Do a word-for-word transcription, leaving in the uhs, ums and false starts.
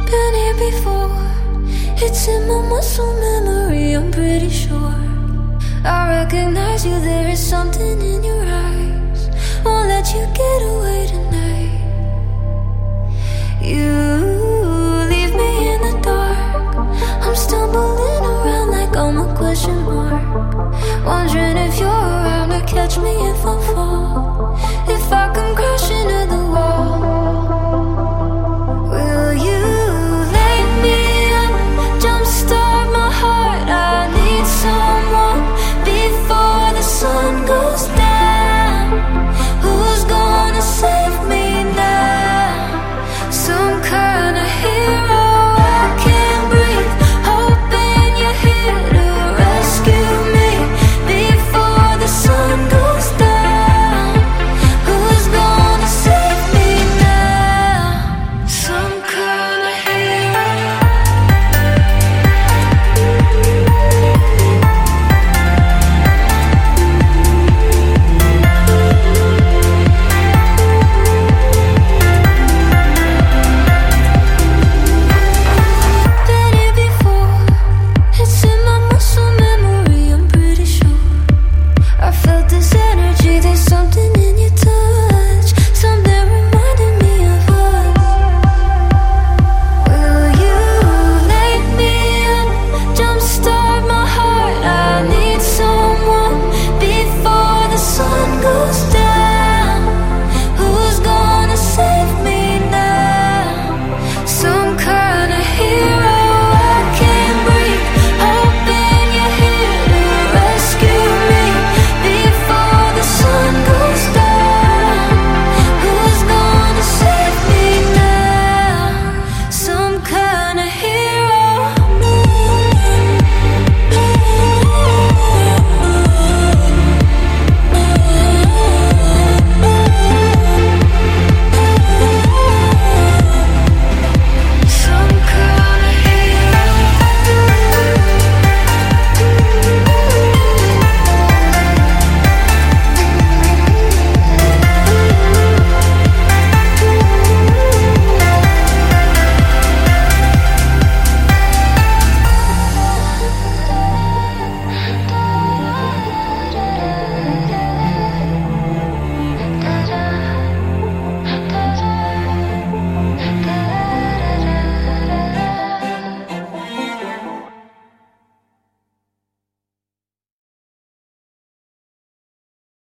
Been here before. It's in my muscle memory, I'm pretty sure. I recognize you, there is something in your eyes. Won't let you get away tonight. You leave me in the dark. I'm stumbling around like I'm a question mark, wondering if you're